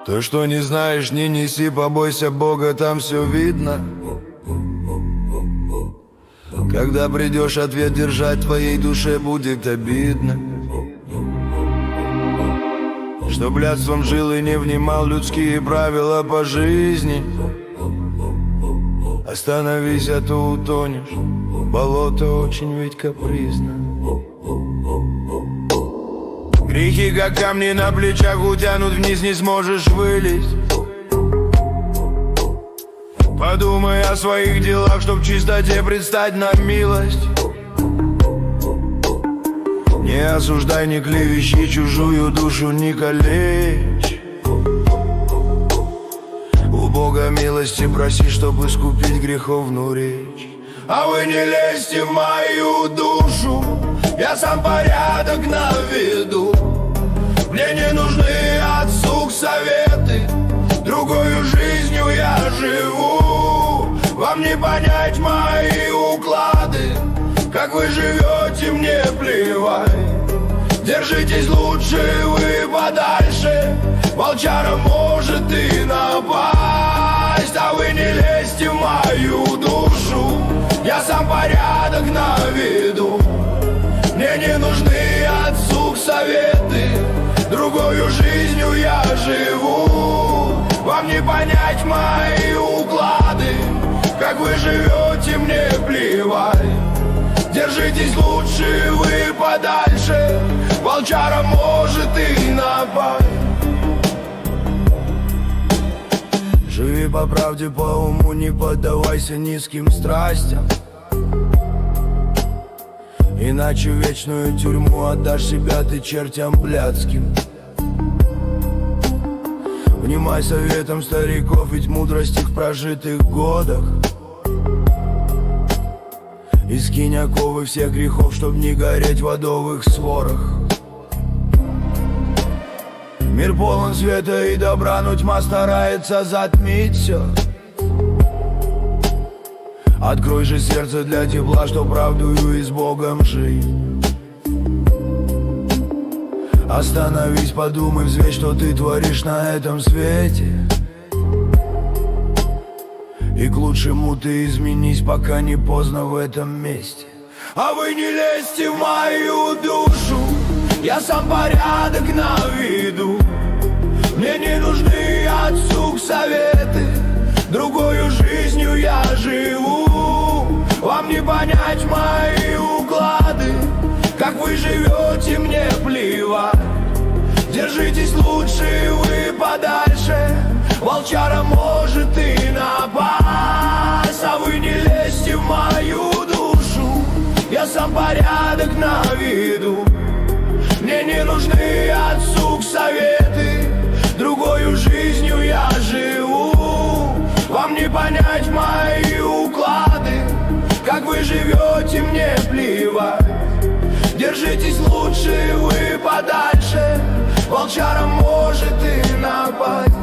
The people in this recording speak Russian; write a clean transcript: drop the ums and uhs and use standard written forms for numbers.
То, что не знаешь, не неси, побойся Бога, там все видно. Когда придешь ответ держать, твоей душе будет обидно. Что блядством жил и не внимал людские правила по жизни. Остановись, а то утонешь, болото очень ведь капризно. Грехи, как камни на плечах, утянут вниз, не сможешь вылезть. Подумай о своих делах, чтоб в чистоте предстать на милость. Не осуждай, не клевещи, чужую душу не калечь. У Бога милости проси, чтобы искупить греховную речь. А вы не лезьте в мою душу, я сам порядок наведу. Мне не нужны от слуг советы, другою жизнью я живу. Вам не понять мои уклады, как вы живете, мне плевать. Держитесь лучше вы подальше, волчара может и напасть. А вы не лезьте в мою душу, я сам порядок наведу. Мне не нужны от слуг советы, другою жизнью я живу. Вам не понять мои уклады, как вы живете, мне плевать. Держитесь лучше вы подальше, волчара может и напасть. Живи по правде, по уму, не поддавайся низким страстям. Иначе в вечную тюрьму отдашь себя ты чертям блядским. Внимай советам стариков, ведь мудрость их в прожитых годах. И скинь оковы всех грехов, чтоб не гореть в адовых сворах. Мир полон света и добра, но тьма старается затмить все. Открой же сердце для тепла, что правдою и с Богом жить. Остановись, подумай, взвесь, что ты творишь на этом свете. И к лучшему ты изменись, пока не поздно в этом месте. А вы не лезьте в мою душу, я сам порядок наведу. Мне не нужны от слуг советы, другою жизнью я живу. Вам не понять мои уклады, как вы живете, мне плевать. Держитесь лучше вы подальше, волчара может и напасть. А вы не лезьте в мою душу, я сам порядок наведу. Мне не нужны от слуг советы, другою жизнью я живу. Вам не понять мои уклады, как вы живете, мне плевать. Держитесь лучше вы подальше, волчара может и напасть.